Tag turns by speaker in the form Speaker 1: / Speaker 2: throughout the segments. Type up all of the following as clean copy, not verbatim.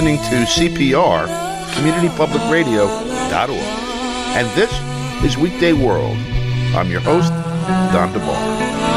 Speaker 1: listening to CPR, CommunityPublicRadio.org. And this is Weekday World. I'm your host, Don DeBar.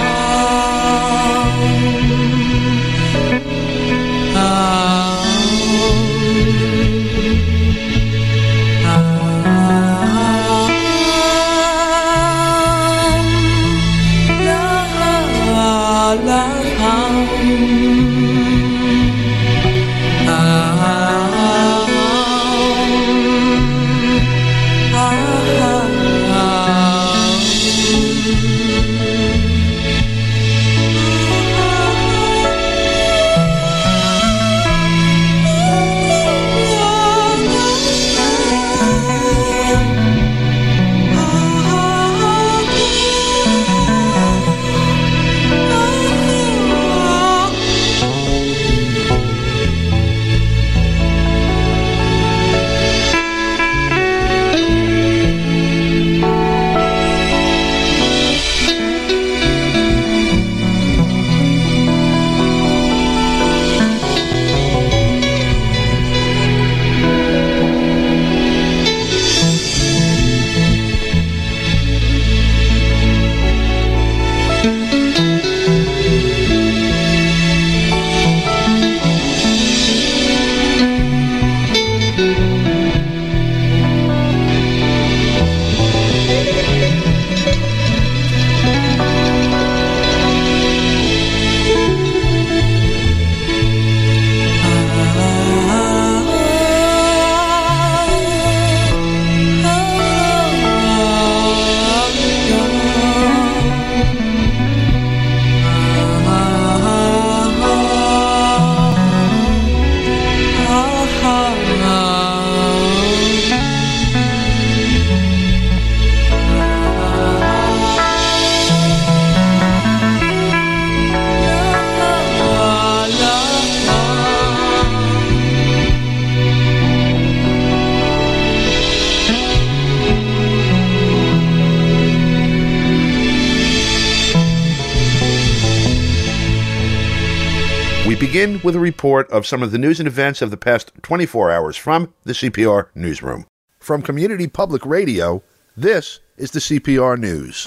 Speaker 1: We begin with a report of some of the news and events of the past 24 hours from the CPR Newsroom. From Community Public Radio, this is the CPR News.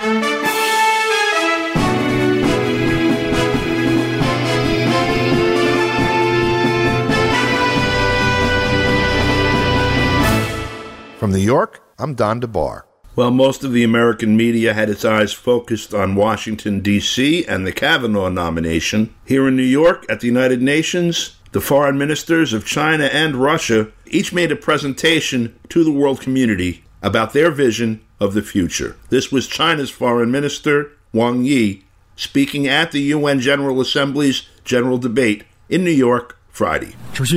Speaker 1: From New York, I'm Don DeBar.
Speaker 2: Well, most of the American media had its eyes focused on Washington, D.C. and the Kavanaugh nomination. Here in New York, at the United Nations, the foreign ministers of China and Russia each made a presentation to the world community about their vision of the future. This was China's Foreign Minister, Wang Yi, speaking at the UN General Assembly's General Debate in New York Friday.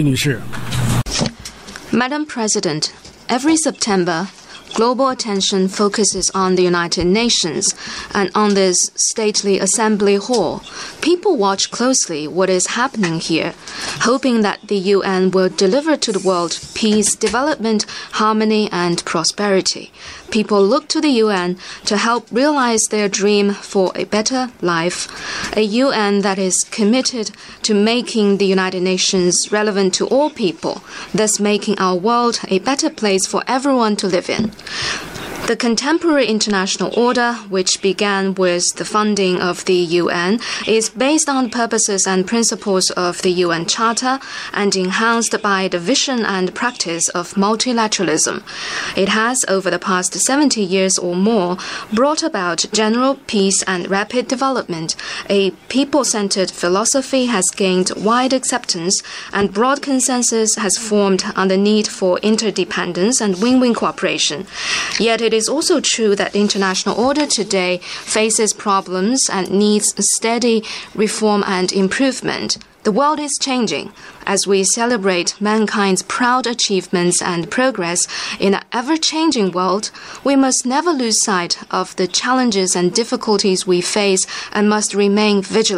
Speaker 3: Madam President, every September, global attention focuses on the United Nations, and on this stately assembly hall, people watch closely what is happening here, hoping that the UN will deliver to the world peace, development, harmony, and prosperity. People look to the UN to help realize their dream for a better life, a UN that is committed to making the United Nations relevant to all people, thus making our world a better place for everyone to live in. The contemporary international order, which began with the funding of the UN, is based on the purposes and principles of the UN Charter and enhanced by the vision and practice of multilateralism. It has, over the past 70 years or more, brought about general peace and rapid development. A people-centered philosophy has gained wide acceptance, and broad consensus has formed on the need for interdependence and win-win cooperation. Yet it is also true that the international order today faces problems and needs steady reform and improvement. The world is changing. As we celebrate mankind's proud achievements and progress in an ever-changing world, we must never lose sight of the challenges and difficulties we face and must remain vigilant.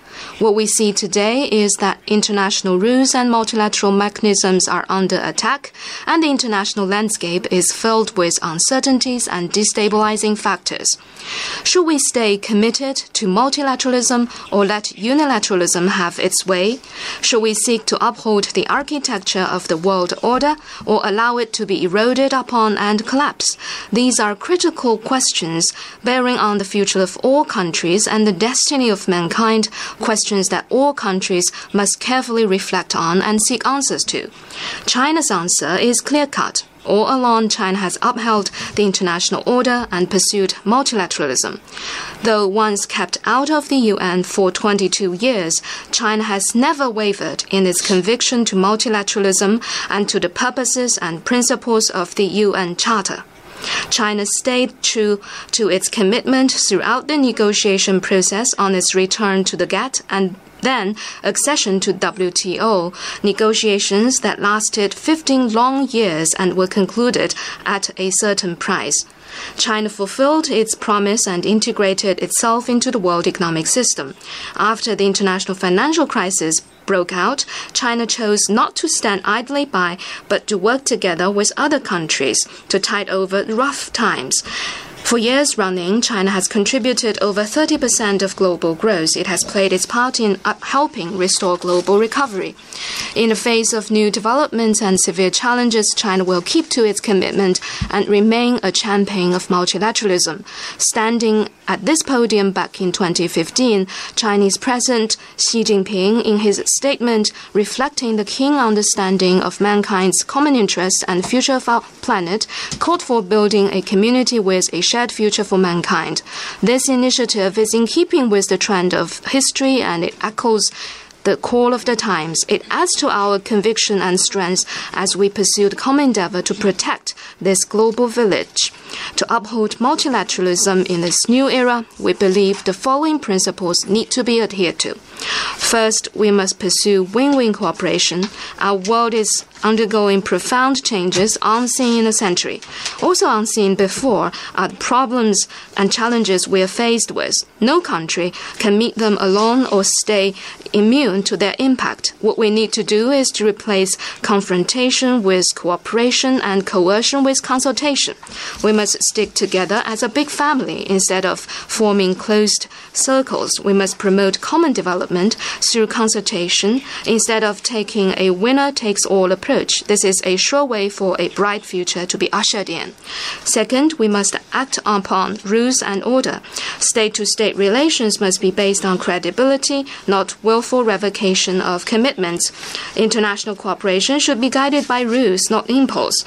Speaker 3: What we see today is that international rules and multilateral mechanisms are under attack, and the international landscape is filled with uncertainties and destabilizing factors. Should we stay committed to multilateralism or let unilateralism have its way? Should we seek to uphold the architecture of the world order or allow it to be eroded upon and collapse? These are critical questions bearing on the future of all countries and the destiny of mankind, questions that all countries must carefully reflect on and seek answers to. China's answer is clear-cut. All along, China has upheld the international order and pursued multilateralism. Though once kept out of the UN for 22 years, China has never wavered in its conviction to multilateralism and to the purposes and principles of the UN Charter. China stayed true to its commitment throughout the negotiation process on its return to the GATT and then accession to WTO, negotiations that lasted 15 long years and were concluded at a certain price. China fulfilled its promise and integrated itself into the world economic system. After the international financial crisis broke out, China chose not to stand idly by, but to work together with other countries to tide over rough times. For years running, China has contributed over 30% of global growth. It has played its part in helping restore global recovery. In the face of new developments and severe challenges, China will keep to its commitment and remain a champion of multilateralism. Standing at this podium back in 2015, Chinese President Xi Jinping, in his statement reflecting the keen understanding of mankind's common interests and the future of our planet, called for building a community with a shared future for mankind. This initiative is in keeping with the trend of history and it echoes the call of the times. It adds to our conviction and strength as we pursue the common endeavor to protect this global village. To uphold multilateralism in this new era, we believe the following principles need to be adhered to. First, we must pursue win-win cooperation. Our world is undergoing profound changes unseen in a century. Also unseen before are the problems and challenges we are faced with. No country can meet them alone or stay immune to their impact. What we need to do is to replace confrontation with cooperation and coercion with consultation. We must stick together as a big family instead of forming closed circles. We must promote common development through consultation instead of taking a winner-takes-all approach. This is a sure way for a bright future to be ushered in. Second, we must act upon rules and order. State-to-state relations must be based on credibility, not willful revocation of commitments. International cooperation should be guided by rules, not impulse.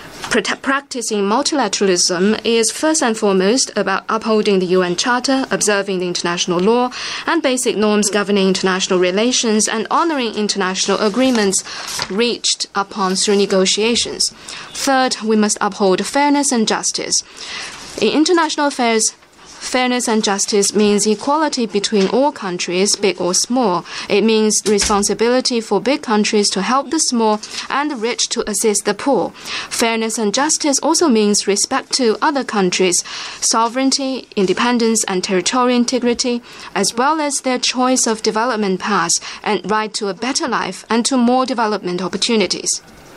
Speaker 3: Practicing multilateralism is first and foremost about upholding the UN Charter, observing the international law and basic norms governing international relations, and honoring international agreements reached upon through negotiations. Third, we must uphold fairness and justice. In international affairs, fairness and justice means equality between all countries, big or small. It means responsibility for big countries to help the small and the rich to assist the poor. Fairness and justice also means respect to other countries' sovereignty, independence, and territorial integrity, as well as their choice of development paths and right to a better life and to more development opportunities.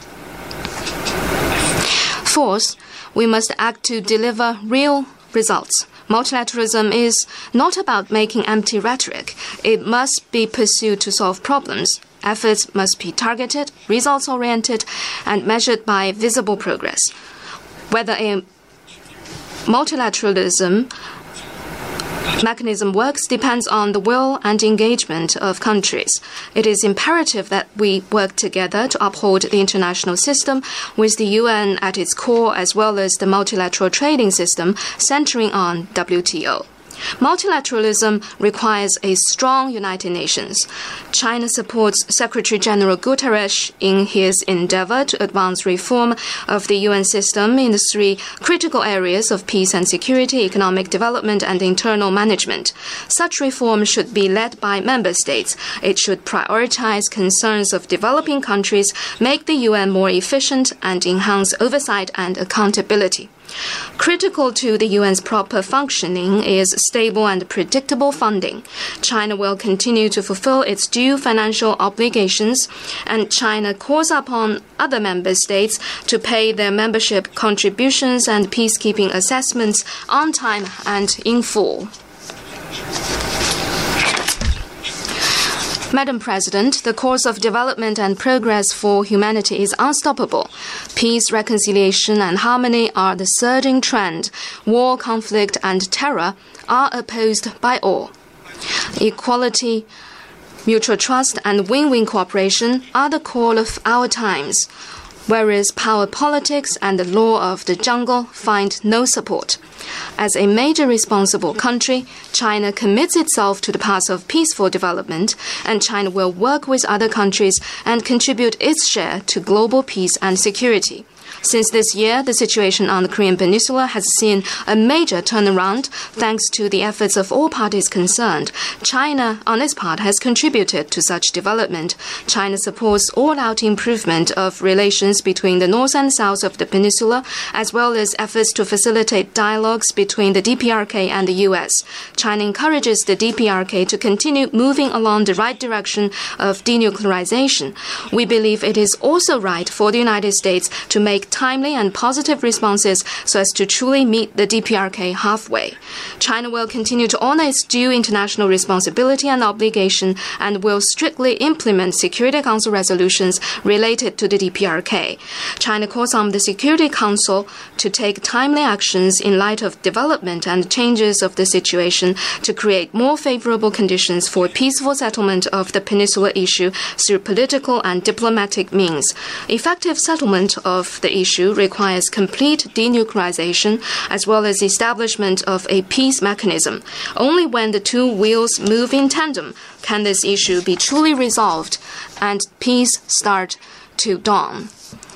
Speaker 3: Fourth, we must act to deliver real results. Multilateralism is not about making empty rhetoric. It must be pursued to solve problems. Efforts must be targeted, results-oriented, and measured by visible progress. Whether a multilateralism mechanism works depends on the will and engagement of countries. It is imperative that we work together to uphold the international system with the UN at its core, as well as the multilateral trading system centering on WTO. Multilateralism requires a strong United Nations. China supports Secretary General Guterres in his endeavor to advance reform of the UN system in the three critical areas of peace and security, economic development, and internal management. Such reform should be led by member states. It should prioritize concerns of developing countries, make the UN more efficient, and enhance oversight and accountability. Critical to the UN's proper functioning is stable and predictable funding. China will continue to fulfill its due financial obligations, and China calls upon other member states to pay their membership contributions and peacekeeping assessments on time and in full. Madam President, the course of development and progress for humanity is unstoppable. Peace, reconciliation, and harmony are the surging trend. War, conflict, and terror are opposed by all. Equality, mutual trust, and win-win cooperation are the call of our times, whereas power politics and the law of the jungle find no support. As a major responsible country, China commits itself to the path of peaceful development, and China will work with other countries and contribute its share to global peace and security. Since this year, the situation on the Korean Peninsula has seen a major turnaround thanks to the efforts of all parties concerned. China, on its part, has contributed to such development. China supports all-out improvement of relations between the north and south of the peninsula, as well as efforts to facilitate dialogues between the DPRK and the U.S. China encourages the DPRK to continue moving along the right direction of denuclearization. We believe it is also right for the United States to make timely and positive responses so as to truly meet the DPRK halfway. China will continue to honor its due international responsibility and obligation and will strictly implement Security Council resolutions related to the DPRK. China calls on the Security Council to take timely actions in light of development and changes of the situation to create more favorable conditions for peaceful settlement of the peninsula issue through political and diplomatic means. Effective settlement of the issue requires complete denuclearization as well as establishment of a peace mechanism. Only when the two wheels move in tandem can this issue be truly resolved and peace start to dawn.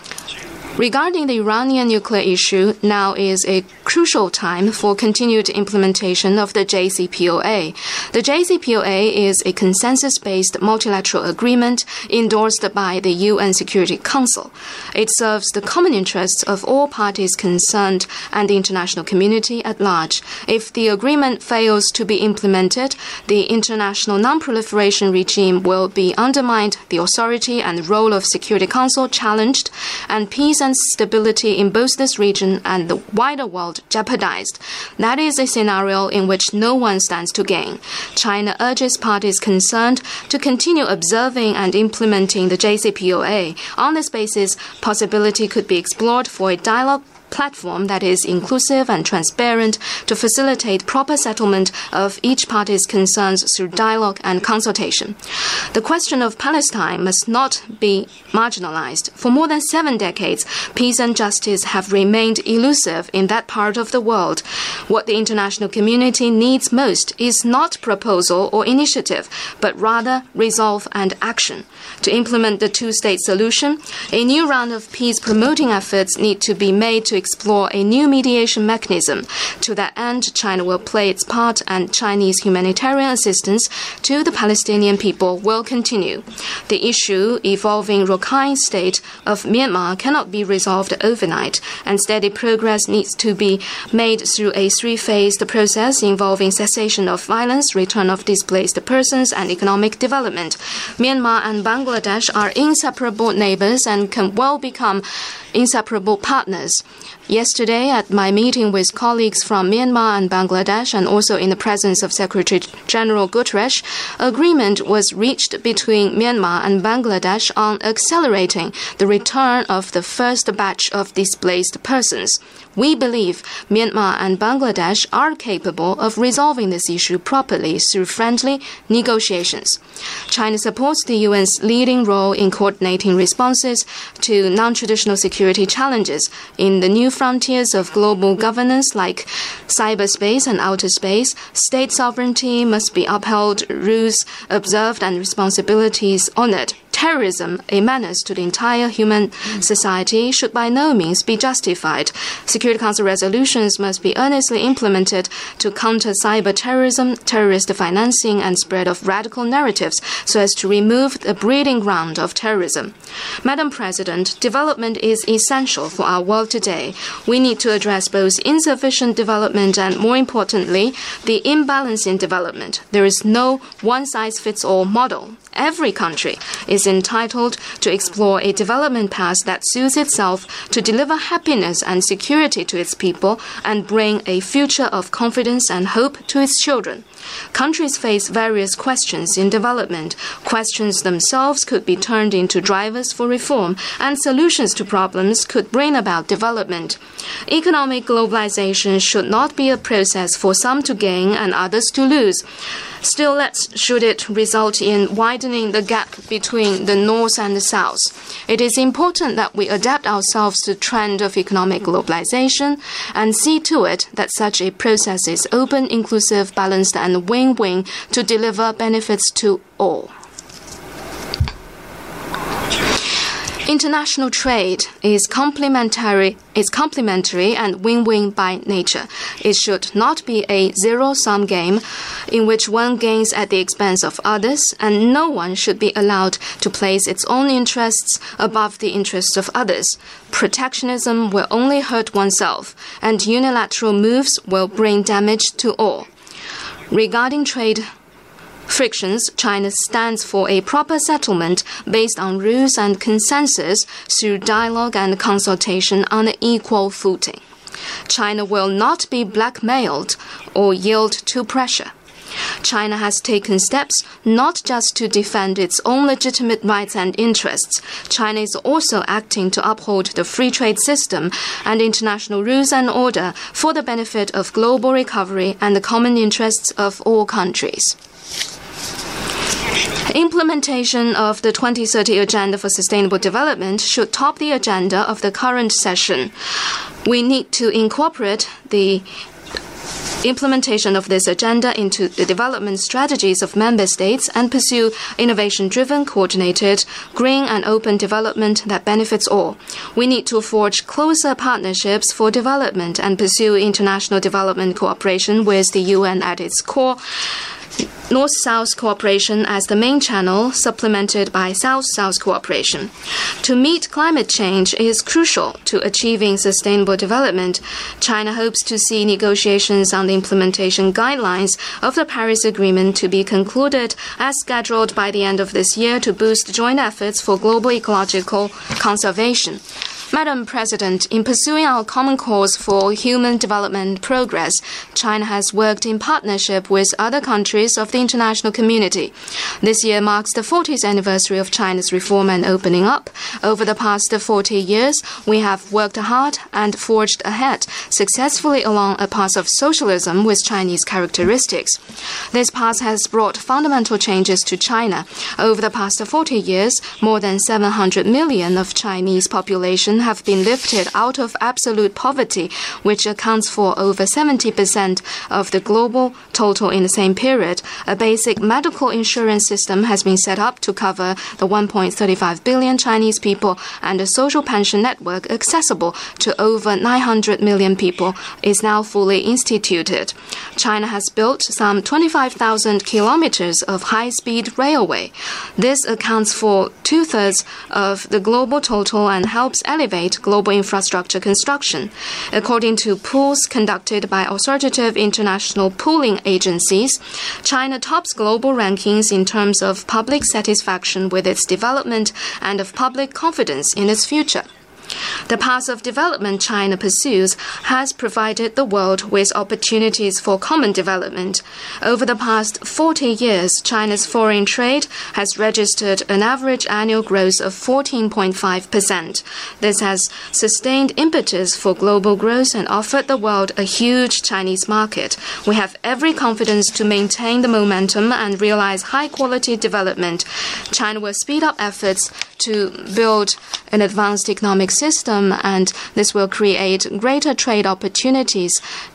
Speaker 3: Regarding the Iranian nuclear issue, now is a crucial time for continued implementation of the JCPOA. The JCPOA is a consensus-based multilateral agreement endorsed by the UN Security Council. It serves the common interests of all parties concerned and the international community at large. If the agreement fails to be implemented, the international non-proliferation regime will be undermined, the authority and role of Security Council challenged, and peace and stability in both this region and the wider world jeopardized. That is a scenario in which no one stands to gain. China urges parties concerned to continue observing and implementing the JCPOA. On this basis, possibility could be explored for a dialogue platform that is inclusive and transparent to facilitate proper settlement of each party's concerns through dialogue and consultation. The question of Palestine must not be marginalized. For more than 7 decades, peace and justice have remained elusive in that part of the world. What the international community needs most is not proposal or initiative, but rather resolve and action. To implement the two-state solution, a new round of peace-promoting efforts need to be made to explore a new mediation mechanism. To that end, China will play its part and Chinese humanitarian assistance to the Palestinian people will continue. The issue involving Rakhine State of Myanmar cannot be resolved overnight, and steady progress needs to be made through a 3-phased process involving cessation of violence, return of displaced persons, and economic development. Myanmar and Bangladesh are inseparable neighbors and can well become inseparable partners. Yesterday, at my meeting with colleagues from Myanmar and Bangladesh, and also in the presence of Secretary General Guterres, agreement was reached between Myanmar and Bangladesh on accelerating the return of the first batch of displaced persons. We believe Myanmar and Bangladesh are capable of resolving this issue properly through friendly negotiations. China supports the UN's leading role in coordinating responses to non-traditional security challenges in the new frontiers of global governance like cyberspace and outer space. State sovereignty must be upheld, rules observed, and responsibilities honored. terrorism, a menace to the entire human society, should by no means be justified. Security Council resolutions must be earnestly implemented to counter cyber terrorism, terrorist financing, and spread of radical narratives so as to remove the breeding ground of terrorism. Madam President, development is essential for our world today. We need to address both insufficient development and, more importantly, the imbalance in development. There is no one-size-fits-all model. Every country is entitled to explore a development path that suits itself to deliver happiness and security to its people and bring a future of confidence and hope to its children. Countries face various questions in development. Questions themselves could be turned into drivers for reform, and solutions to problems could bring about development. Economic globalization should not be a process for some to gain and others to lose. Still less should it result in widening the gap between the North and the South. It is important that we adapt ourselves to the trend of economic globalization and see to it that such a process is open, inclusive, balanced, and win-win to deliver benefits to all. International trade is complementary and win-win by nature. It should not be a zero-sum game in which one gains at the expense of others, and no one should be allowed to place its own interests above the interests of others. Protectionism will only hurt oneself, and unilateral moves will bring damage to all. Regarding trade frictions, China stands for a proper settlement based on rules and consensus through dialogue and consultation on an equal footing. China will not be blackmailed or yield to pressure. China has taken steps not just to defend its own legitimate rights and interests. China is also acting to uphold the free trade system and international rules and order for the benefit of global recovery and the common interests of all countries. Implementation of the 2030 Agenda for Sustainable Development should top the agenda of the current session. We need to incorporate the implementation of this agenda into the development strategies of member states and pursue innovation-driven, coordinated, green and open development that benefits all. We need to forge closer partnerships for development and pursue international development cooperation with the UN at its core. North-South cooperation as the main channel, supplemented by South-South cooperation. To meet climate change is crucial to achieving sustainable development. China hopes to see negotiations on the implementation guidelines of the Paris Agreement to be concluded as scheduled by the end of this year to boost joint efforts for global ecological conservation. Madam President, in pursuing our common cause for human development progress, China has worked in partnership with other countries of the international community. This year marks the 40th anniversary of China's reform and opening up. Over the past 40 years, we have worked hard and forged ahead successfully along a path of socialism with Chinese characteristics. This path has brought fundamental changes to China. Over the past 40 years, more than 700 million of Chinese population have been lifted out of absolute poverty, which accounts for over 70% of the global total in the same period. A basic medical insurance system has been set up to cover the 1.35 billion Chinese people, and a social pension network accessible to over 900 million people is now fully instituted. China has built some 25,000 kilometers of high-speed railway. This accounts for 2/3 of the global total and helps elevate global infrastructure construction. According to polls conducted by authoritative international polling agencies, China tops global rankings in terms of public satisfaction with its development and of public confidence in its future. The path of development China pursues has provided the world with opportunities for common development. Over the past 40 years, China's foreign trade has registered an average annual growth of 14.5%. This has sustained impetus for global growth and offered the world a huge Chinese market. We have every confidence to maintain the momentum and realize high-quality development. China will speed up efforts to build an advanced economic system, and this will create greater trade opportunities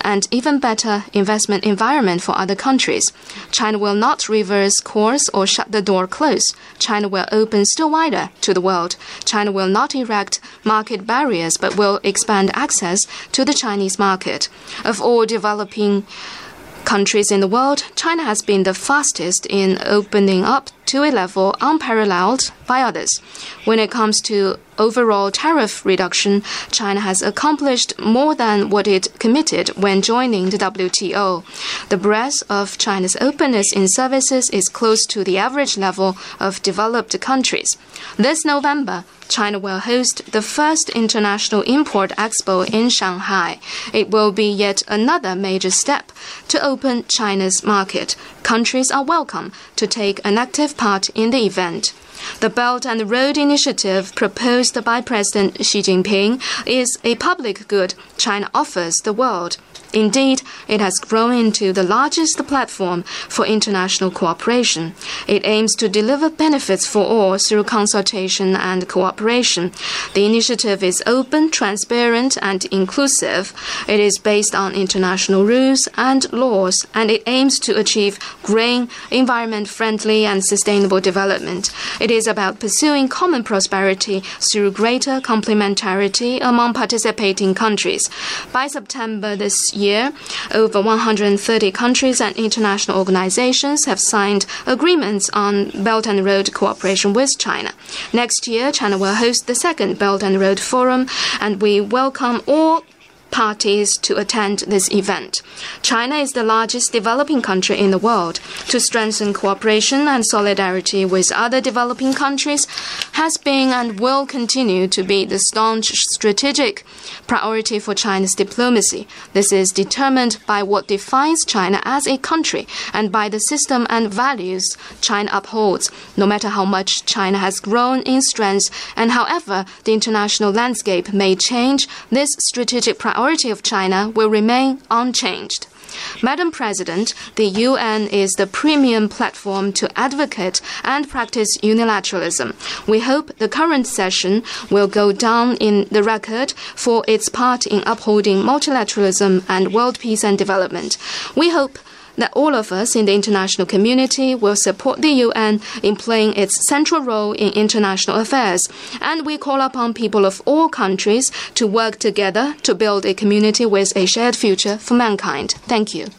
Speaker 3: and even better investment environment for other countries. China will not reverse course or shut the door close. China will open still wider to the world. China will not erect market barriers, but will expand access to the Chinese market. Of all developing countries in the world, China has been the fastest in opening up to a level unparalleled by others. When it comes to overall tariff reduction, China has accomplished more than what it committed when joining the WTO. The breadth of China's openness in services is close to the average level of developed countries. This November, China will host the first International Import Expo in Shanghai. It will be yet another major step to open China's market. Countries are welcome to take an active part in the event. The Belt and Road Initiative proposed by President Xi Jinping is a public good China offers the world. Indeed, it has grown into the largest platform for international cooperation. It aims to deliver benefits for all through consultation and cooperation. The initiative is open, transparent, and inclusive. It is based on international rules and laws, and it aims to achieve green, environment-friendly, and sustainable development. It is about pursuing common prosperity through greater complementarity among participating countries. By September this year, over 130 countries and international organizations have signed agreements on Belt and Road cooperation with China. Next year, China will host the second Belt and Road Forum, and we welcome all parties to attend this event. China is the largest developing country in the world. To strengthen cooperation and solidarity with other developing countries has been and will continue to be the staunch strategic priority for China's diplomacy. This is determined by what defines China as a country and by the system and values China upholds. No matter how much China has grown in strength and however the international landscape may change, this strategic priority of China will remain unchanged. Madam President, the UN is the premium platform to advocate and practice unilateralism. We hope the current session will go down in the record for its part in upholding multilateralism and world peace and development. We hope that all of us in the international community will support the UN in playing its central role in international affairs, and we call upon people of all countries to work together to build a community with a shared future for mankind. Thank you.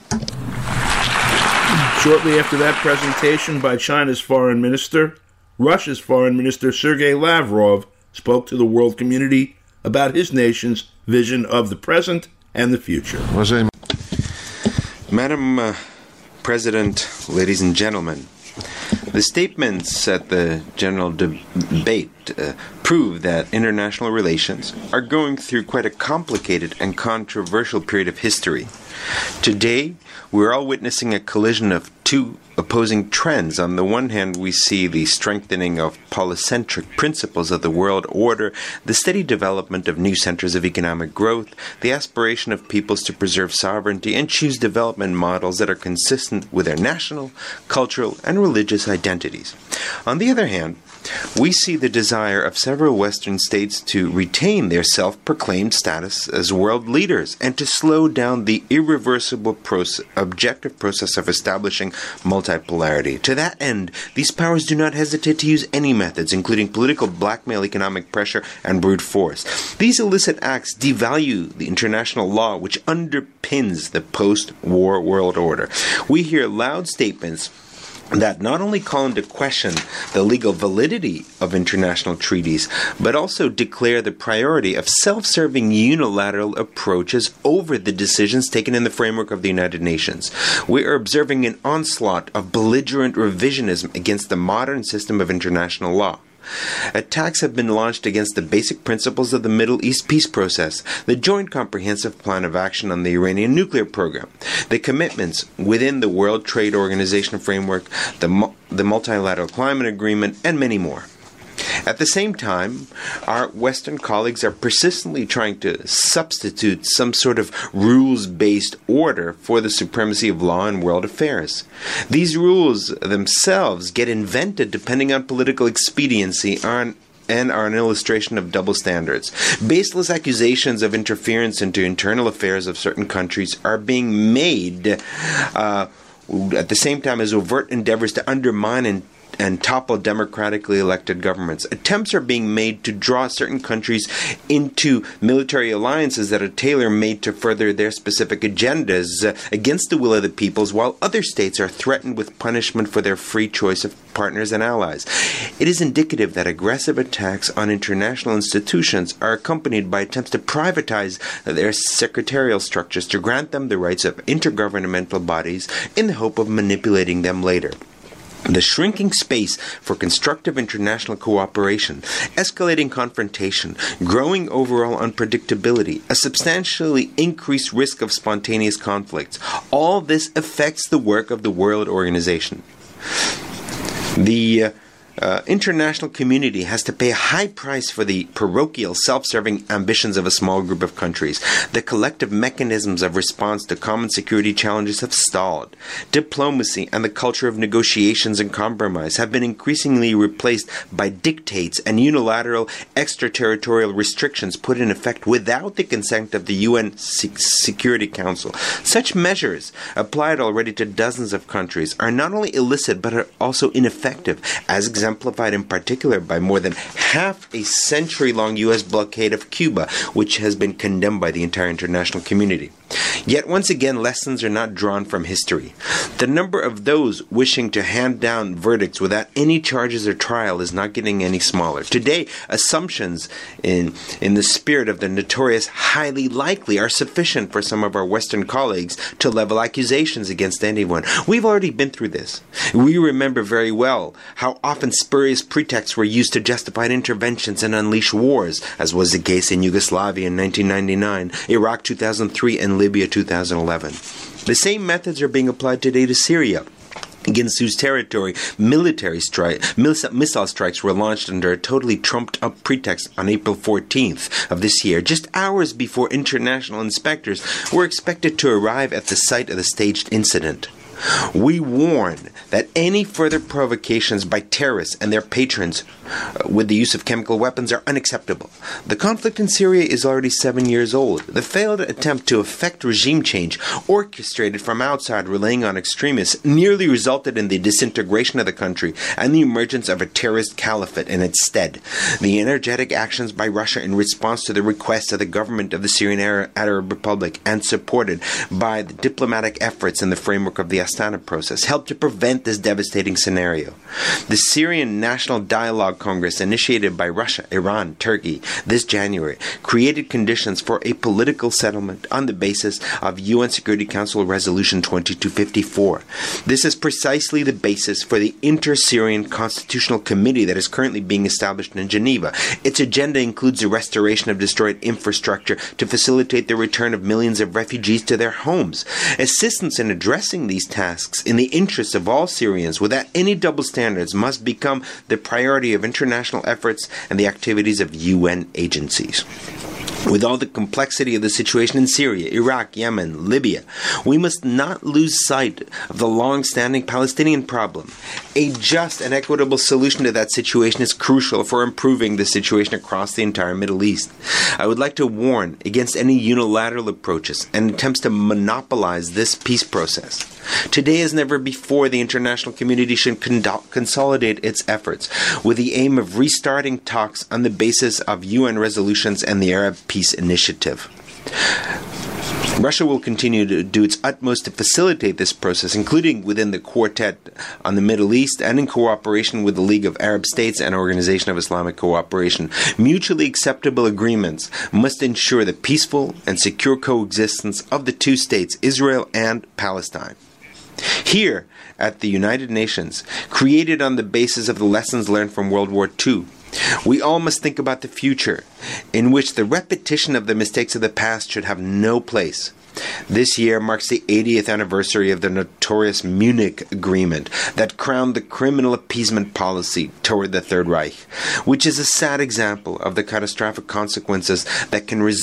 Speaker 2: Shortly after that presentation by China's foreign minister, Russia's foreign minister Sergei Lavrov spoke to the world community about his nation's vision of the present and the future.
Speaker 4: Madam President, ladies and gentlemen, the statements at the general debate prove that international relations are going through quite a complicated and controversial period of history. Today, we're all witnessing a collision of two opposing trends. On the one hand, we see the strengthening of polycentric principles of the world order, the steady development of new centers of economic growth, the aspiration of peoples to preserve sovereignty and choose development models that are consistent with their national, cultural, and religious identities. On the other hand, we see the desire of several Western states to retain their self-proclaimed status as world leaders and to slow down the irreversible objective process of establishing multipolarity. To that end, these powers do not hesitate to use any methods, including political blackmail, economic pressure, and brute force. These illicit acts devalue the international law which underpins the post-war world order. We hear loud statements that not only call into question the legal validity of international treaties, but also declare the priority of self-serving unilateral approaches over the decisions taken in the framework of the United Nations. We are observing an onslaught of belligerent revisionism against the modern system of international law. Attacks have been launched against the basic principles of the Middle East peace process, the Joint Comprehensive Plan of Action on the Iranian nuclear program, the commitments within the World Trade Organization framework, the Multilateral Climate Agreement, and many more. At the same time, our Western colleagues are persistently trying to substitute some sort of rules-based order for the supremacy of law in world affairs. These rules themselves get invented depending on political expediency and and are an illustration of double standards. Baseless accusations of interference into internal affairs of certain countries are being made at the same time as overt endeavors to undermine and topple democratically elected governments. Attempts are being made to draw certain countries into military alliances that are tailor-made to further their specific agendas against the will of the peoples, while other states are threatened with punishment for their free choice of partners and allies. It is indicative that aggressive attacks on international institutions are accompanied by attempts to privatize their secretarial structures to grant them the rights of intergovernmental bodies in the hope of manipulating them later. The shrinking space for constructive international cooperation, escalating confrontation, growing overall unpredictability, a substantially increased risk of spontaneous conflicts, all this affects the work of the World Organization. The international community has to pay a high price for the parochial, self-serving ambitions of a small group of countries. The collective mechanisms of response to common security challenges have stalled. Diplomacy and the culture of negotiations and compromise have been increasingly replaced by dictates and unilateral extraterritorial restrictions put in effect without the consent of the UN Security Council. Such measures, applied already to dozens of countries, are not only illicit but are also ineffective, as exemplified in particular by more than half a century-long U.S. blockade of Cuba, which has been condemned by the entire international community. Yet once again, lessons are not drawn from history. The number of those wishing to hand down verdicts without any charges or trial is not getting any smaller. Today, assumptions in the spirit of the notorious highly likely are sufficient for some of our Western colleagues to level accusations against anyone. We've already been through this. We remember very well how often spurious pretexts were used to justify interventions and unleash wars, as was the case in Yugoslavia in 1999, Iraq 2003, and Libya 2011. The same methods are being applied today to Syria, against whose territory missile strikes were launched under a totally trumped-up pretext on April 14th of this year, just hours before international inspectors were expected to arrive at the site of the staged incident. We warn that any further provocations by terrorists and their patrons with the use of chemical weapons are unacceptable. The conflict in Syria is already 7 years old. The failed attempt to effect regime change, orchestrated from outside relying on extremists, nearly resulted in the disintegration of the country and the emergence of a terrorist caliphate in its stead. The energetic actions by Russia in response to the request of the government of the Syrian Arab Republic and supported by the diplomatic efforts in the framework of the Astana process helped to prevent this devastating scenario. The Syrian National Dialogue Congress, initiated by Russia, Iran, Turkey this January, created conditions for a political settlement on the basis of UN Security Council Resolution 2254. This is precisely the basis for the Inter-Syrian Constitutional Committee that is currently being established in Geneva. Its agenda includes the restoration of destroyed infrastructure to facilitate the return of millions of refugees to their homes. Assistance in addressing these tasks in the interests of all Syrians without any double standards must become the priority of international efforts and the activities of UN agencies. With all the complexity of the situation in Syria, Iraq, Yemen, Libya, we must not lose sight of the long-standing Palestinian problem. A just and equitable solution to that situation is crucial for improving the situation across the entire Middle East. I would like to warn against any unilateral approaches and attempts to monopolize this peace process. Today as never before, the international community should consolidate its efforts with the aim of restarting talks on the basis of UN resolutions and the Arab Peace Initiative. Russia will continue to do its utmost to facilitate this process, including within the Quartet on the Middle East and in cooperation with the League of Arab States and Organization of Islamic Cooperation. Mutually acceptable agreements must ensure the peaceful and secure coexistence of the two states, Israel and Palestine. Here, at the United Nations, created on the basis of the lessons learned from World War II, we all must think about the future, in which the repetition of the mistakes of the past should have no place. This year marks the 80th anniversary of the notorious Munich Agreement that crowned the criminal appeasement policy toward the Third Reich, which is a sad example of the catastrophic consequences that can result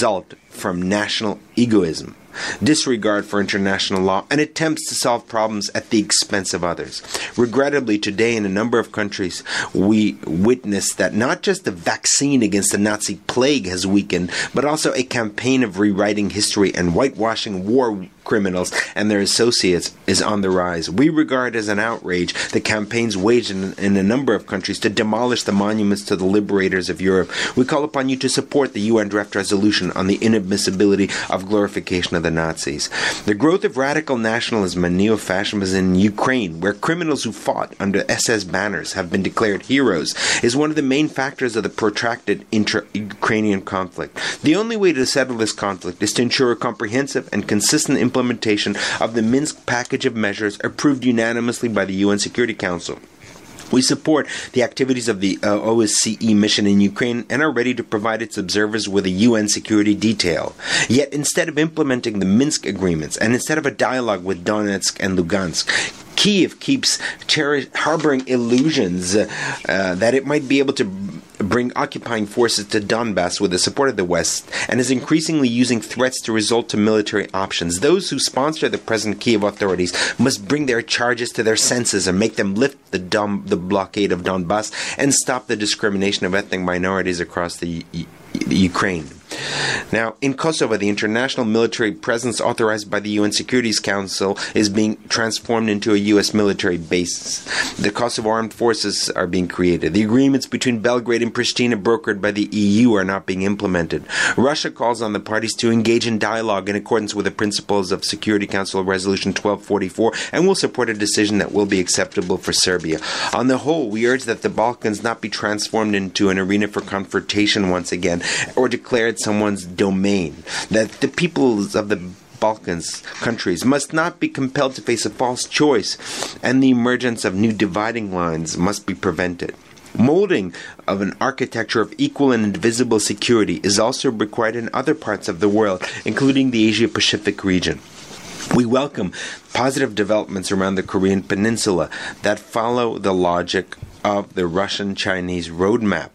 Speaker 4: from national egoism, disregard for international law, and attempts to solve problems at the expense of others. Regrettably, today in a number of countries, we witness that not just the vaccine against the Nazi plague has weakened, but also a campaign of rewriting history and whitewashing war criminals and their associates is on the rise. We regard as an outrage the campaigns waged in a number of countries to demolish the monuments to the liberators of Europe. We call upon you to support the UN draft resolution on the inadmissibility of glorification of the Nazis. The growth of radical nationalism and neo-fascism in Ukraine, where criminals who fought under SS banners have been declared heroes, is one of the main factors of the protracted intra-Ukrainian conflict. The only way to settle this conflict is to ensure a comprehensive and consistent implementation of the Minsk package of measures approved unanimously by the UN Security Council. We support the activities of the OSCE mission in Ukraine and are ready to provide its observers with a UN security detail. Yet instead of implementing the Minsk agreements and instead of a dialogue with Donetsk and Lugansk, Kyiv keeps harboring illusions that it might be able to bring occupying forces to Donbass with the support of the West, and is increasingly using threats to resort to military options. Those who sponsor the present Kyiv authorities must bring their charges to their senses and make them lift the blockade of Donbass and stop the discrimination of ethnic minorities across the Ukraine. Now, in Kosovo, the international military presence authorized by the UN Security Council is being transformed into a U.S. military base. The Kosovo armed forces are being created. The agreements between Belgrade and Pristina brokered by the EU are not being implemented. Russia calls on the parties to engage in dialogue in accordance with the principles of Security Council Resolution 1244 and will support a decision that will be acceptable for Serbia. On the whole, we urge that the Balkans not be transformed into an arena for confrontation once again or declared someone's domain, that the peoples of the Balkans countries must not be compelled to face a false choice, and the emergence of new dividing lines must be prevented. Molding of an architecture of equal and indivisible security is also required in other parts of the world, including the Asia-Pacific region. We welcome positive developments around the Korean Peninsula that follow the logic of the Russian-Chinese roadmap.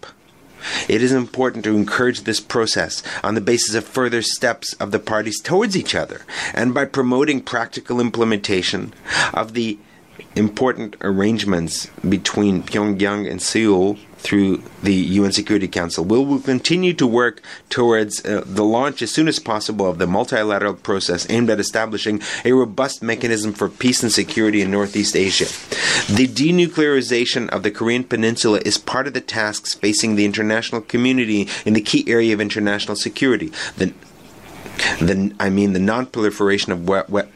Speaker 4: It is important to encourage this process on the basis of further steps of the parties towards each other and by promoting practical implementation of the important arrangements between Pyongyang and Seoul through the UN Security Council. We will continue to work towards the launch as soon as possible of the multilateral process aimed at establishing a robust mechanism for peace and security in Northeast Asia. The denuclearization of the Korean Peninsula is part of the tasks facing the international community in the key area of international security. The non-proliferation of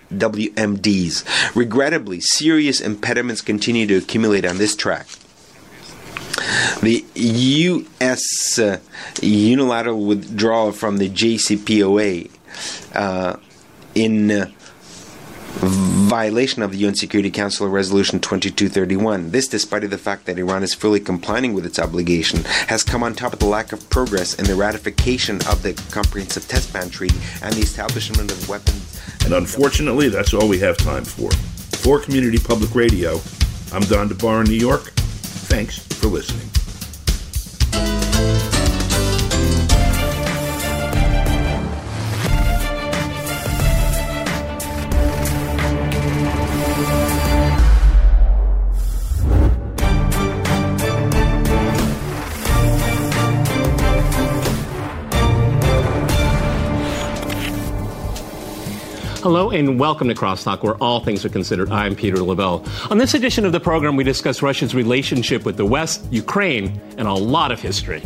Speaker 4: WMDs. Regrettably, serious impediments continue to accumulate on this track. The U.S. Unilateral withdrawal from the JCPOA in violation of the UN Security Council Resolution 2231. This, despite the fact that Iran is fully complying with its obligation, has come on top of the lack of progress in the ratification of the Comprehensive Test Ban Treaty and the establishment of weapons.
Speaker 2: And unfortunately, that's all we have time for. For Community Public Radio, I'm Don DeBar in New York. Thanks for listening.
Speaker 5: Hello and welcome to Crosstalk, where all things are considered. I'm Peter Lavelle. On this edition of the program, we discuss Russia's relationship with the West, Ukraine, and a lot of history.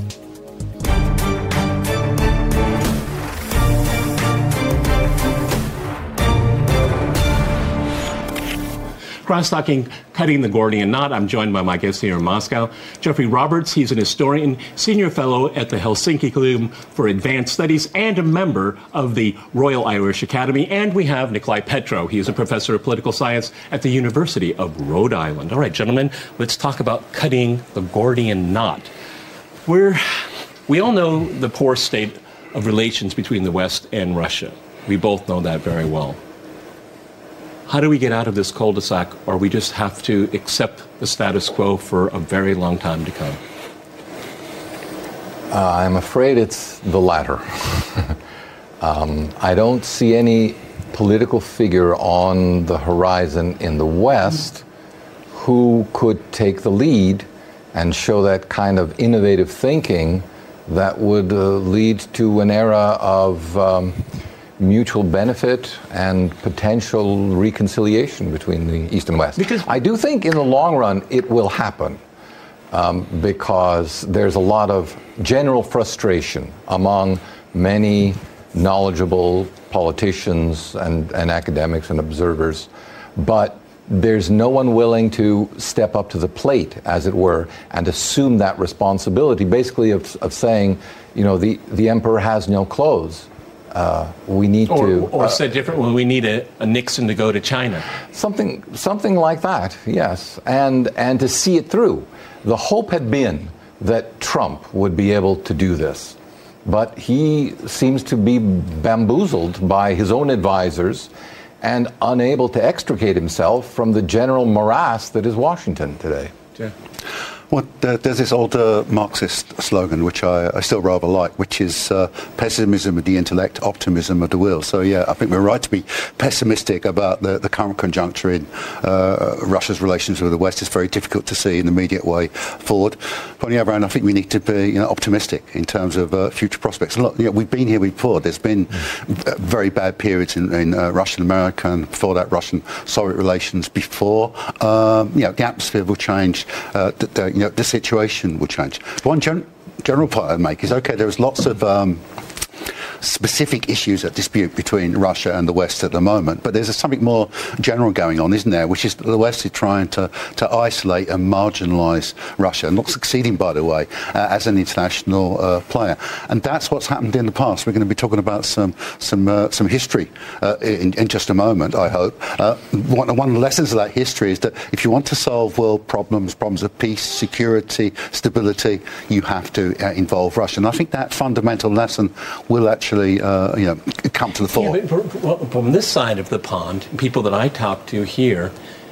Speaker 5: Crosstalking, Cutting the Gordian Knot. I'm joined by my guest here in Moscow, Jeffrey Roberts. He's an historian, senior fellow at the Helsinki Collegium for Advanced Studies, and a member of the Royal Irish Academy. And we have Nikolai Petro. He is a professor of political science at the University of Rhode Island. All right, gentlemen, let's talk about cutting the Gordian knot. We all know the poor state of relations between the West and Russia. We both know that very well. How do we get out of this cul-de-sac, or we just have to accept the status quo for a very long time to come?
Speaker 6: I'm afraid it's the latter. I don't see any political figure on the horizon in the West who could take the lead and show that kind of innovative thinking that would lead to an era of mutual benefit and potential reconciliation between the East and West. Because I do think in the long run it will happen, because there's a lot of general frustration among many knowledgeable politicians and academics and observers, but there's no one willing to step up to the plate, as it were, and assume that responsibility, basically of saying, the emperor has no clothes. We need to...
Speaker 5: Or said differently, we need a Nixon to go to China.
Speaker 6: Something like that, yes. And to see it through. The hope had been that Trump would be able to do this. But he seems to be bamboozled by his own advisors and unable to extricate himself from the general morass that is Washington today.
Speaker 5: Yeah.
Speaker 7: Well, there's this old Marxist slogan, which I still rather like, which is pessimism of the intellect, optimism of the will. So, yeah, I think we're right to be pessimistic about the current conjuncture in Russia's relations with the West. It's very difficult to see an immediate way forward. But on the other hand, I think we need to be optimistic in terms of future prospects. Look, we've been here before. There's been very bad periods in Russia and America, and before that, Russian-Soviet relations before. The atmosphere will change. The situation will change. One general point I'd make is, okay, there's lots of specific issues at dispute between Russia and the West at the moment, but there's something more general going on, isn't there, which is the West is trying to isolate and marginalise Russia, not succeeding, by the way, as an international player. And that's what's happened in the past. We're going to be talking about some history in just a moment, I hope. One of the lessons of that history is that if you want to solve world problems of peace, security, stability, you have to involve Russia. And I think that fundamental lesson will actually come to the fore.
Speaker 5: Yeah, but from this side of the pond, people that I talk to here,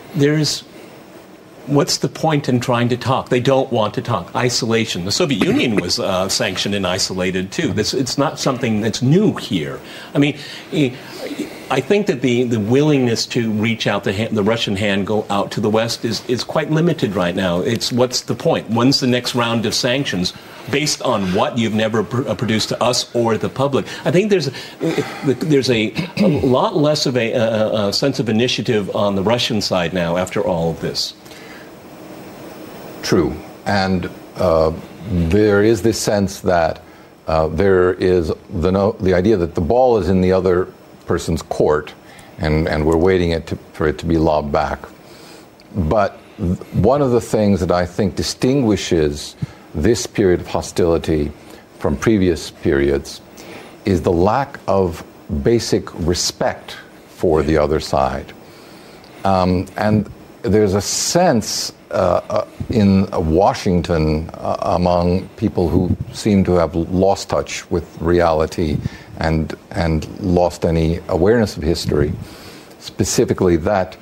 Speaker 5: what's the point in trying to talk? They don't want to talk. Isolation. The Soviet Union was sanctioned and isolated too. It's not something that's new here. I mean, I think that the willingness to reach out the Russian hand, go out to the West is quite limited right now. It's what's the point? When's the next round of sanctions? Based on what you've never produced to us or the public. I think there's a lot less of a sense of initiative on the Russian side now after all of this.
Speaker 6: True. And there is this sense that there is the idea that the ball is in the other person's court, and we're waiting for it to be lobbed back. But one of the things that I think distinguishes this period of hostility from previous periods is the lack of basic respect for the other side. And there's a sense in Washington among people who seem to have lost touch with reality and lost any awareness of history, specifically that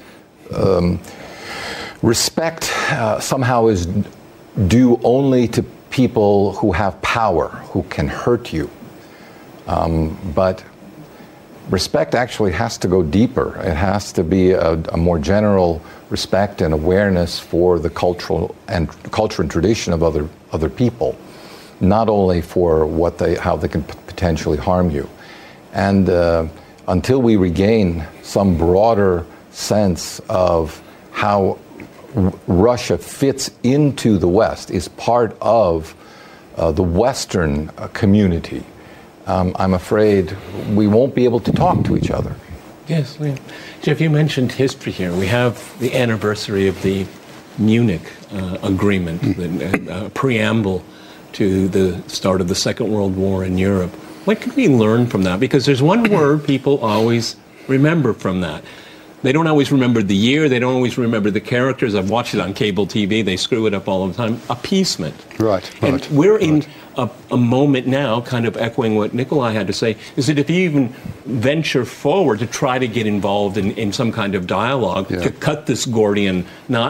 Speaker 6: respect somehow is due only to people who have power, who can hurt you. But respect actually has to go deeper. It has to be a more general respect and awareness for the culture and tradition of other people, not only for how they can potentially harm you. And until we regain some broader sense of how Russia fits into the West, is part of the Western community, I'm afraid we won't be able to talk to each other.
Speaker 5: Yes. Jeff, you mentioned history here. We have the anniversary of the Munich Agreement, the preamble to the start of the Second World War in Europe. What can we learn from that? Because there's one word people always remember from that. They don't always remember the year. They don't always remember the characters. I've watched it on cable TV. They screw it up all the time. Appeasement.
Speaker 7: Right.
Speaker 5: And we're in a moment now, kind of echoing what Nikolai had to say, is that if you even venture forward to try to get involved in some kind of dialogue to cut this Gordian knot,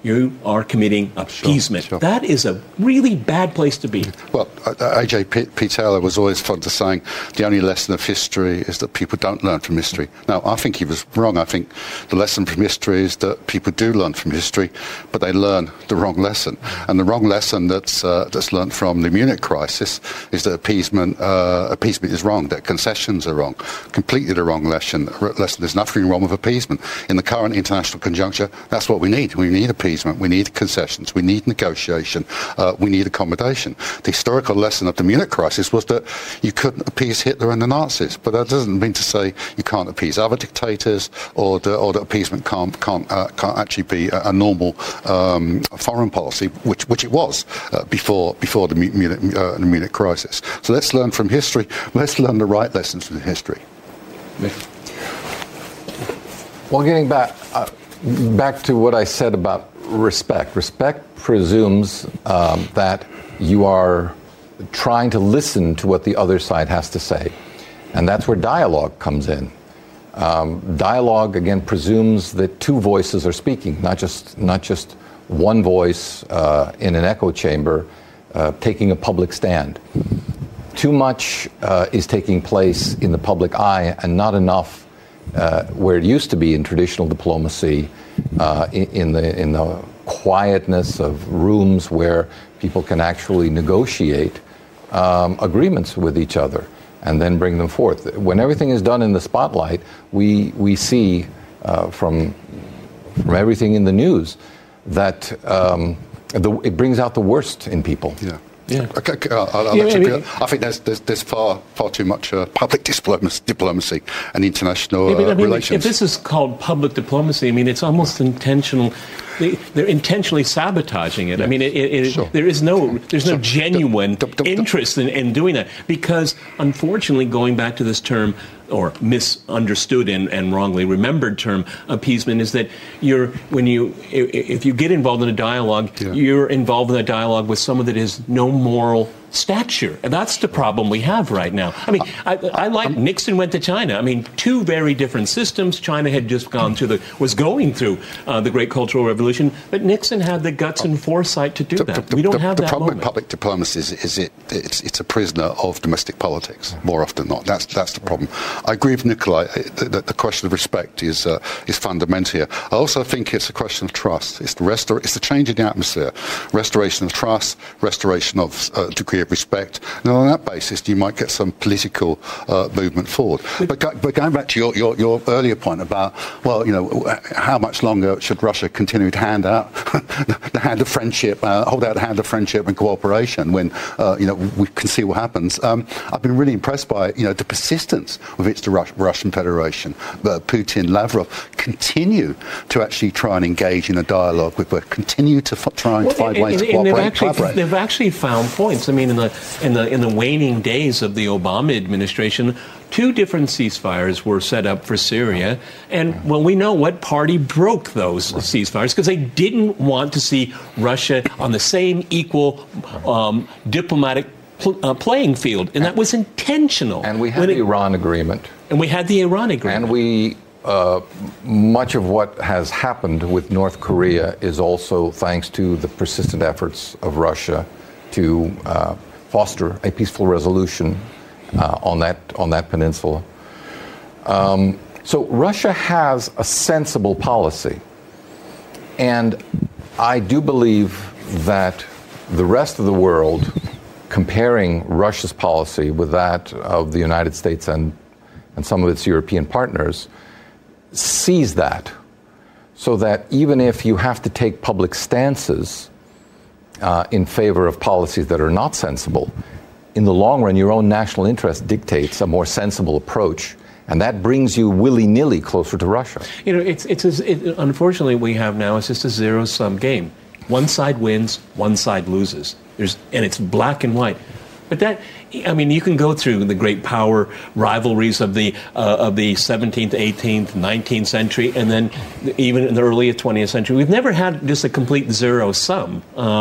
Speaker 5: you are committing appeasement.
Speaker 7: Sure.
Speaker 5: That is a really bad place to be.
Speaker 7: Well, A.J. P. Taylor was always fond of saying the only lesson of history is that people don't learn from history. Now, I think he was wrong. I think the lesson from history is that people do learn from history, but they learn the wrong lesson. And the wrong lesson that's learned from the Munich crisis is that appeasement is wrong, that concessions are wrong. Completely the wrong lesson. There's nothing wrong with appeasement. In the current international conjuncture, that's what we need. We need appeasement. We need concessions. We need negotiation. We need accommodation. The historical lesson of the Munich crisis was that you couldn't appease Hitler and the Nazis, but that doesn't mean to say you can't appease other dictators, or that appeasement can't actually be a normal foreign policy, which it was before the Munich crisis. So let's learn from history. Let's learn the right lessons from history.
Speaker 6: Well, getting back to what I said about respect. Respect presumes that you are trying to listen to what the other side has to say. And that's where dialogue comes in. Dialogue, again, presumes that two voices are speaking, not just one voice in an echo chamber taking a public stand. Too much is taking place in the public eye and not enough where it used to be in traditional diplomacy, in the quietness of rooms where people can actually negotiate agreements with each other and then bring them forth. When everything is done in the spotlight, we see from everything in the news that it brings out the worst in people.
Speaker 7: Yeah.
Speaker 5: Yeah.
Speaker 7: I think there's far too much public diplomacy and international relations.
Speaker 5: If this is called public diplomacy, I mean, it's almost intentional. They're intentionally sabotaging it. Yeah. I mean, sure. there's no genuine interest in doing that, because, unfortunately, going back to this term, or misunderstood and wrongly remembered term, appeasement, is that if you get involved in a dialogue, you're involved in a dialogue with someone that has no moral stature. And that's the problem we have right now. I mean, I like Nixon went to China. I mean, two very different systems. China had just was going through the Great Cultural Revolution, but Nixon had the guts and foresight to do that. We don't have that moment. The
Speaker 7: problem with public diplomacy is it's a prisoner of domestic politics more often than not. That's the problem. I agree with Nikolai that the question of respect is fundamental here. I also think it's a question of trust. It's the change in the atmosphere, restoration of trust, restoration of degree of respect, and on that basis you might get some political movement forward. But going back to your earlier point about, how much longer should Russia continue to hand out the hand of friendship, hold out the hand of friendship and cooperation when we can see what happens. I've been really impressed by the persistence with which the Russian Federation, Putin, Lavrov continue to actually try and engage in a dialogue with, continue to try and find ways to cooperate and collaborate.
Speaker 5: They've actually found points. I mean, in the waning days of the Obama administration, 2 different ceasefires were set up for Syria, and we know what party broke those ceasefires, because they didn't want to see Russia on the same equal diplomatic playing field, and that was intentional.
Speaker 6: And we had the Iran agreement.
Speaker 5: And we had the Iran agreement.
Speaker 6: And much of what has happened with North Korea is also thanks to the persistent efforts of Russia to foster a peaceful resolution on that peninsula. So Russia has a sensible policy, and I do believe that the rest of the world, comparing Russia's policy with that of the United States and some of its European partners, sees that, so that even if you have to take public stances in favor of policies that are not sensible, in the long run, your own national interest dictates a more sensible approach, and that brings you willy-nilly closer to Russia.
Speaker 5: Unfortunately, we have now, it's just a zero-sum game. One side wins, one side loses. And it's black and white. But you can go through the great power rivalries of the 17th, 18th, 19th century, and then even in the early 20th century. We've never had just a complete zero sum.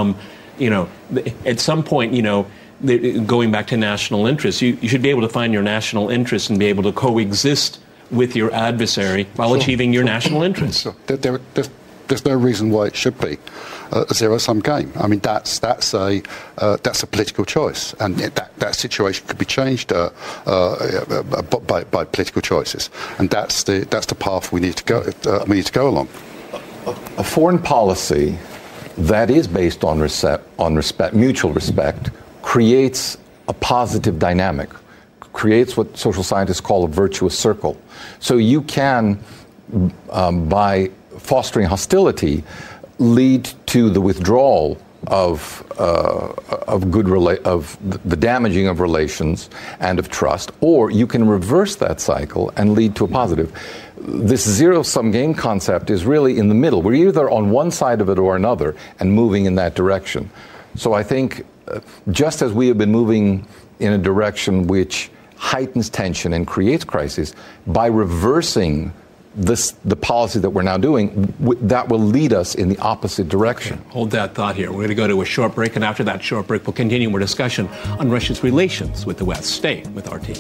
Speaker 5: At some point, going back to national interests, you should be able to find your national interests and be able to coexist with your adversary while achieving your national interests.
Speaker 7: Sure. there's no reason why it should be a zero-sum game. I mean, that's a political choice, and that situation could be changed by political choices, and that's the path we need to go. Along.
Speaker 6: A foreign policy that is based on mutual respect, creates a positive dynamic, creates what social scientists call a virtuous circle. So you can, by fostering hostility, lead to the withdrawal of the damaging of relations and of trust, or you can reverse that cycle and lead to a positive. This zero-sum game concept is really in the middle. We're either on one side of it or another and moving in that direction. So I think just as we have been moving in a direction which heightens tension and creates crisis, by reversing the policy that we're now doing, that will lead us in the opposite direction.
Speaker 5: Okay. Hold that thought here. We're going to go to a short break, and after that short break, we'll continue our discussion on Russia's relations with the West. Stay with RT.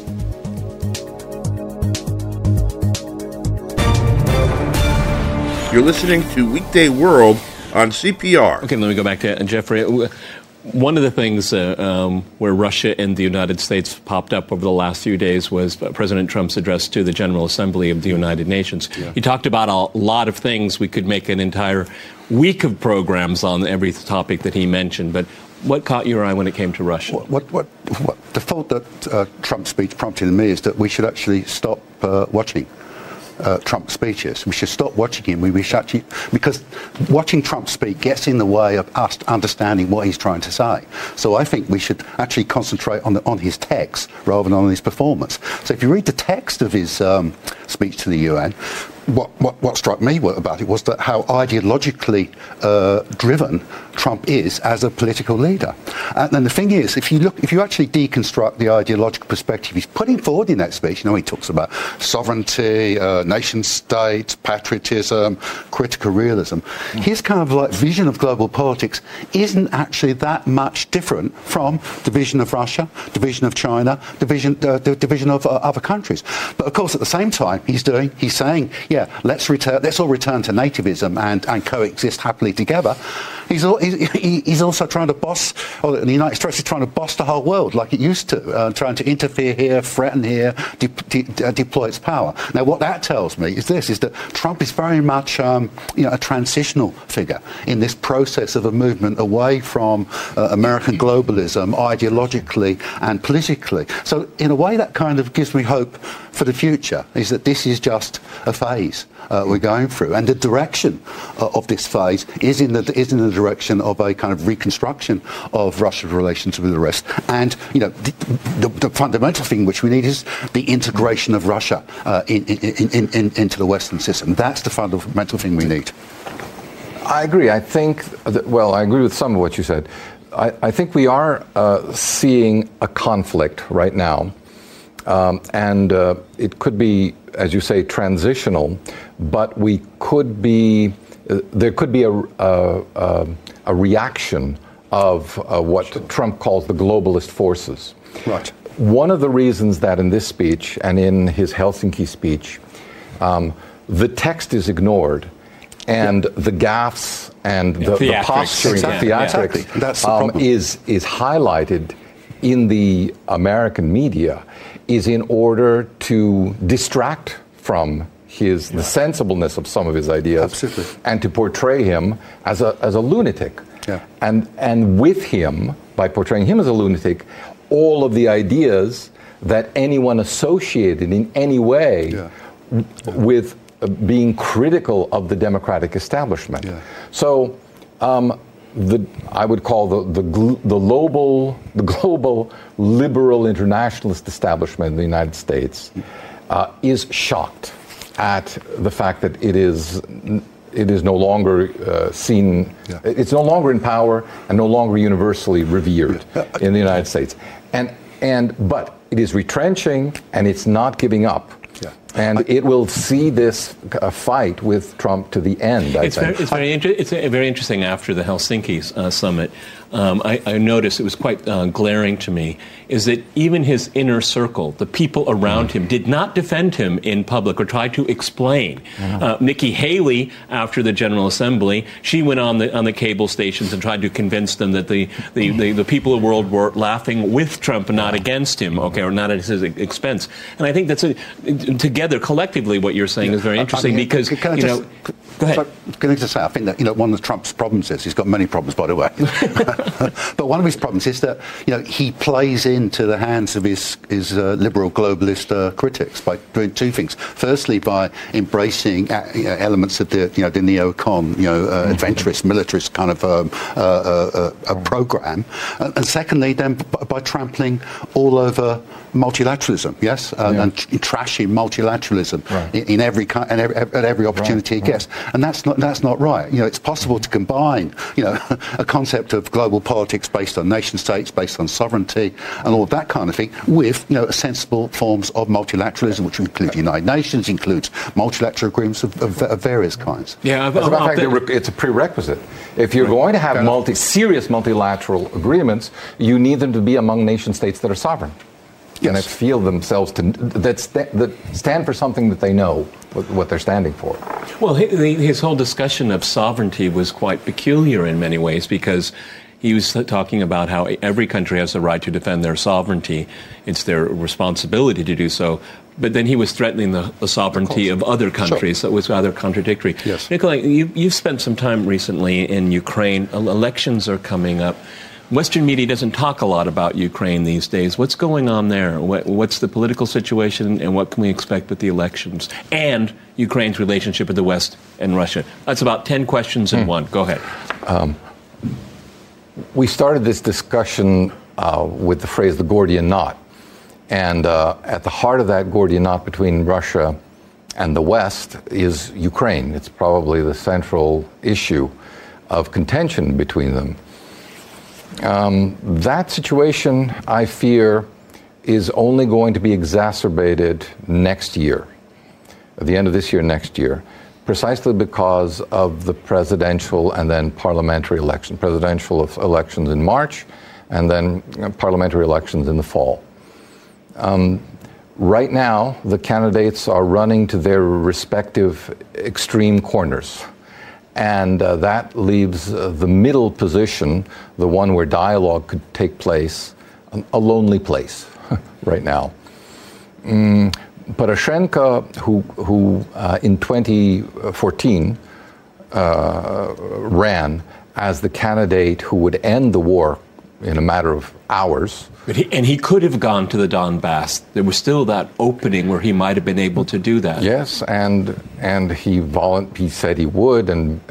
Speaker 1: You're listening to Weekday World on CPR.
Speaker 5: Okay, let me go back to Jeffrey. One of the things where Russia and the United States popped up over the last few days was President Trump's address to the General Assembly of the United Nations. Yeah. He talked about a lot of things. We could make an entire week of programs on every topic that he mentioned. But what caught your eye when it came to Russia?
Speaker 7: What the thought that Trump's speech prompted in me is that we should actually stop watching Trump speeches. We should stop watching him. We should actually, because watching Trump speak gets in the way of us understanding what he's trying to say. So I think we should actually concentrate on his text rather than on his performance. So if you read the text of his speech to the UN, what struck me about it was that how ideologically driven Trump is as a political leader. And the thing is, if you actually deconstruct the ideological perspective he's putting forward in that speech, he talks about sovereignty, nation states, patriotism, critical realism. His kind of like vision of global politics isn't actually that much different from the vision of Russia, the vision of China, the vision of other countries. But of course, at the same time, he's saying, yeah, let's all return to nativism and coexist happily together. He's also trying to boss, or the United States is trying to boss the whole world like it used to, trying to interfere here, threaten here, deploy its power. Now, what that tells me is that Trump is very much a transitional figure in this process of a movement away from American globalism ideologically and politically. So in a way, that kind of gives me hope for the future, is that this is just a phase we're going through, and the direction of this phase is in the direction of a kind of reconstruction of Russia's relations with the rest. And the fundamental thing which we need is the integration of Russia into the Western system. That's the fundamental thing we need.
Speaker 6: I agree. I think I agree with some of what you said. I think we are seeing a conflict right now. And it could be, as you say, transitional, but there could be a reaction of what Trump calls the globalist forces.
Speaker 7: Right.
Speaker 6: One of the reasons that in this speech and in his Helsinki speech, the text is ignored, and the gaffes and the posturing, the theatrics, is highlighted in the American media, is in order to distract from the sensibleness of some of his ideas.
Speaker 7: Absolutely.
Speaker 6: And to portray him as a lunatic.
Speaker 7: Yeah.
Speaker 6: And with him, by portraying him as a lunatic, all of the ideas that anyone associated in any way with being critical of the democratic establishment. Yeah. So I would call the global liberal internationalist establishment in the United States is shocked at the fact that it is no longer seen. Yeah. It's no longer in power and no longer universally revered in the United States. But it is retrenching, and it's not giving up And it will see this fight with Trump to the end, I think.
Speaker 5: It's very interesting after the Helsinki summit. I noticed it was quite glaring to me, is that even his inner circle, the people around him, did not defend him in public or try to explain. Nikki Haley, after the General Assembly, she went on the cable stations and tried to convince them that the people of the world were laughing with Trump and not against him, or not at his expense. And I think that's together, collectively, what you're saying is very interesting because, go ahead.
Speaker 7: Can I just say, I think that, one of Trump's problems is, he's got many problems, by the way, but one of his problems is that, he plays into the hands of his liberal globalist critics by doing two things. Firstly, by embracing elements of the neocon, adventurous, militarist kind of a program, and secondly, then by trampling all over multilateralism, yes, and trashing multilateralism in at every opportunity he gets, and that's not right. It's possible to combine, a concept of global politics based on nation states, based on sovereignty, and all that kind of thing, with sensible forms of multilateralism, which include the United Nations, includes multilateral agreements of various kinds.
Speaker 6: Yeah, as a matter of fact, it's a prerequisite. If you're going to have serious multilateral agreements, you need them to be among nation states that are sovereign. Yes. And that feel themselves that stand for something that they know what they're standing for.
Speaker 5: Well, his whole discussion of sovereignty was quite peculiar in many ways because he was talking about how every country has the right to defend their sovereignty. It's their responsibility to do so. But then he was threatening the sovereignty of other countries. Sure. That was rather contradictory. Yes. Nikolai, you've spent some time recently in Ukraine. Elections are coming up. Western media doesn't talk a lot about Ukraine these days. What's going on there? What's the political situation, and what can we expect with the elections? And Ukraine's relationship with the West and Russia. That's about 10 questions in one. Go ahead.
Speaker 6: We started this discussion with the phrase the Gordian knot. And at the heart of that Gordian knot between Russia and the West is Ukraine. It's probably the central issue of contention between them. That situation, I fear, is only going to be exacerbated next year, at the end of this year, next year, precisely because of the presidential and then parliamentary election. Presidential elections in March and then parliamentary elections in the fall. Right now, the candidates are running to their respective extreme corners. And that leaves the middle position, the one where dialogue could take place, a lonely place right now. Poroshenko, who in 2014 ran as the candidate who would end the war in a matter of hours.
Speaker 5: But he could have gone to the Donbass. There was still that opening where he might have been able to do that.
Speaker 6: Yes, and he said he would,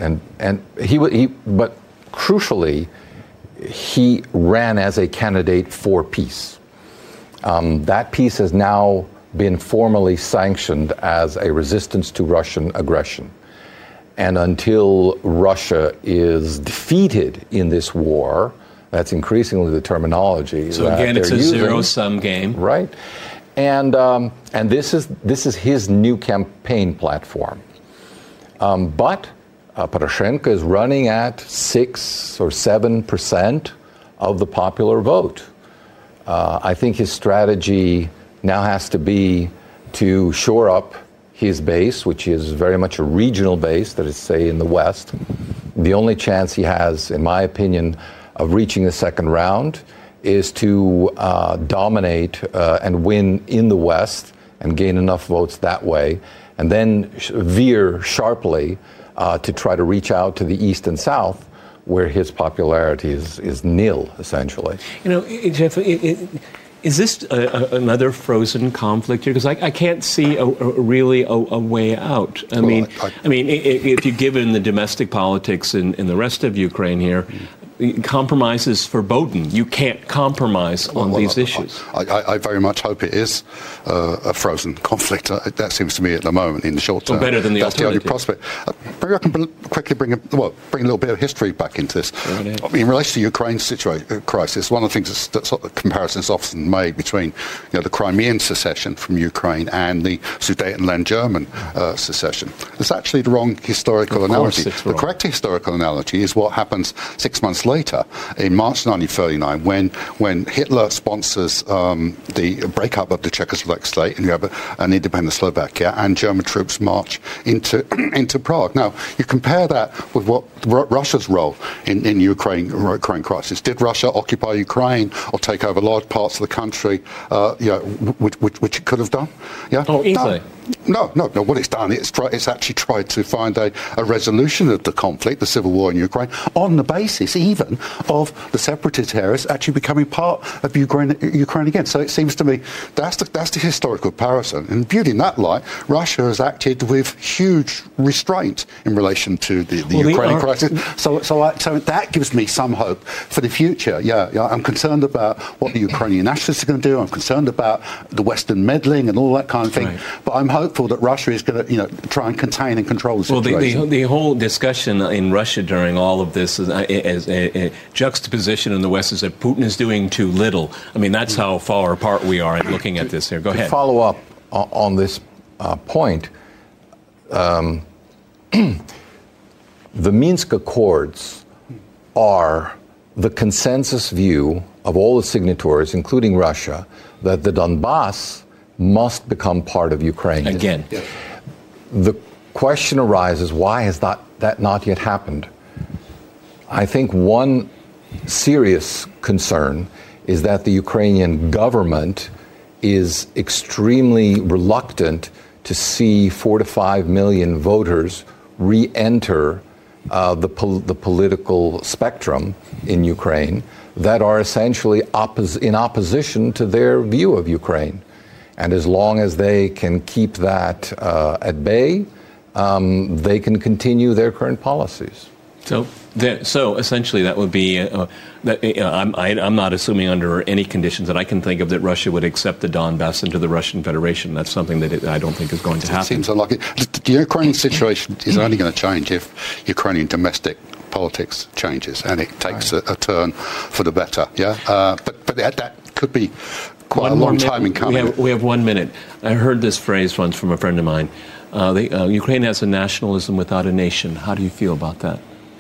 Speaker 6: but crucially, he ran as a candidate for peace. That peace has now been formally sanctioned as a resistance to Russian aggression. And until Russia is defeated in this war, that's increasingly the terminology.
Speaker 5: So again, it's a zero-sum game,
Speaker 6: right? And this is his new campaign platform. But Poroshenko is running at 6 or 7% of the popular vote. I think his strategy now has to be to shore up his base, which is very much a regional base, that is, say, in the West. The only chance he has, in my opinion, of reaching the second round is to dominate and win in the West and gain enough votes that way, and then veer sharply to try to reach out to the East and South, where his popularity is nil, essentially.
Speaker 5: Jeff, is this another frozen conflict here? Because I can't see really a way out. If you give in the domestic politics in the rest of Ukraine here, compromise is verboten. You can't compromise on these issues.
Speaker 7: I very much hope it is a frozen conflict. That seems to me at the moment, in the short term.
Speaker 5: So better than the
Speaker 7: That's
Speaker 5: alternative.
Speaker 7: the only prospect. Maybe I can quickly bring a little bit of history back into this.
Speaker 5: Right.
Speaker 7: In relation to Ukraine's crisis, one of the things that sort of comparisons often made between the Crimean secession from Ukraine and the Sudetenland German secession. It's actually the wrong historical analogy. The correct historical analogy is what happens 6 months later in March 1939 when Hitler sponsors the breakup of the Czechoslovak state, and you have an independent Slovakia, and German troops march into Prague. Now, you compare that with what Russia's role in Ukraine crisis. Did Russia occupy Ukraine or take over large parts of the country, which it could have done? Yeah.
Speaker 5: Oh, easily.
Speaker 7: No. What it's done, it's actually tried to find a resolution of the conflict, the civil war in Ukraine, on the basis even of the separatist areas actually becoming part of Ukraine again. So it seems to me that's the historical comparison. And viewed in that light, Russia has acted with huge restraint in relation to the Ukrainian crisis. So that gives me some hope for the future. Yeah, I'm concerned about what the Ukrainian nationalists are going to do. I'm concerned about the Western meddling and all that kind of thing. Right. But I'm hopeful that Russia is going to, try and contain and control the situation.
Speaker 5: Well, the whole discussion in Russia during all of this is a juxtaposition in the West is that Putin is doing too little. I mean, that's how far apart we are in looking at this here. Go ahead.
Speaker 6: To follow up on this point, the Minsk Accords are the consensus view of all the signatories, including Russia, that the Donbass must become part of Ukraine.
Speaker 5: Again.
Speaker 7: Yeah.
Speaker 6: The question arises, why has that not yet happened? I think one serious concern is that the Ukrainian government is extremely reluctant to see 4 to 5 million voters re-enter the political spectrum in Ukraine that are essentially in opposition to their view of Ukraine. And as long as they can keep that at bay, they can continue their current policies.
Speaker 5: So essentially, that would be. I'm not assuming under any conditions that I can think of that Russia would accept the Donbass into the Russian Federation. That's something that I don't think is going to happen.
Speaker 7: It seems unlikely. The Ukrainian situation is only going to change if Ukrainian domestic politics changes and it takes a turn for the better. Yeah, but that could be quite a long time in coming.
Speaker 5: We have 1 minute. I heard this phrase once from a friend of mine. Ukraine has a nationalism without a nation. How do you feel about that?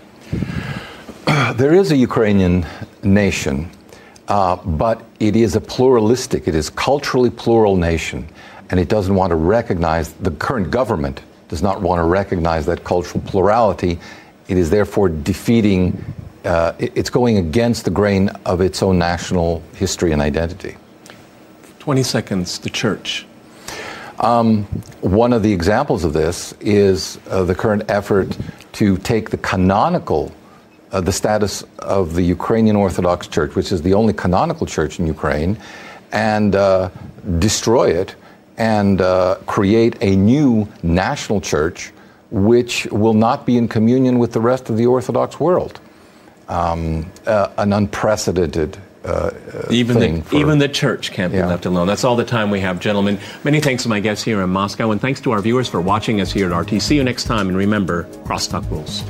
Speaker 6: There is a Ukrainian nation, but it is it is culturally plural nation, and it doesn't want to recognize, the current government does not want to recognize that cultural plurality. It is therefore defeating, it's going against the grain of its own national history and identity.
Speaker 5: 20 seconds, the church.
Speaker 6: One of the examples of this is the current effort to take the canonical, the status of the Ukrainian Orthodox Church, which is the only canonical church in Ukraine, and destroy it and create a new national church which will not be in communion with the rest of the Orthodox world. An unprecedented
Speaker 5: Even the church can't be left alone. That's all the time we have, gentlemen. Many thanks to my guests here in Moscow, and thanks to our viewers for watching us here at RT. See you next time, and remember, crosstalk rules.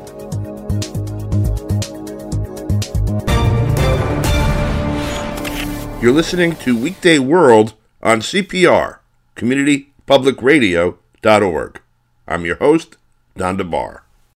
Speaker 2: You're listening to Weekday World on CPR, CommunityPublicRadio.org. I'm your host, Don DeBar.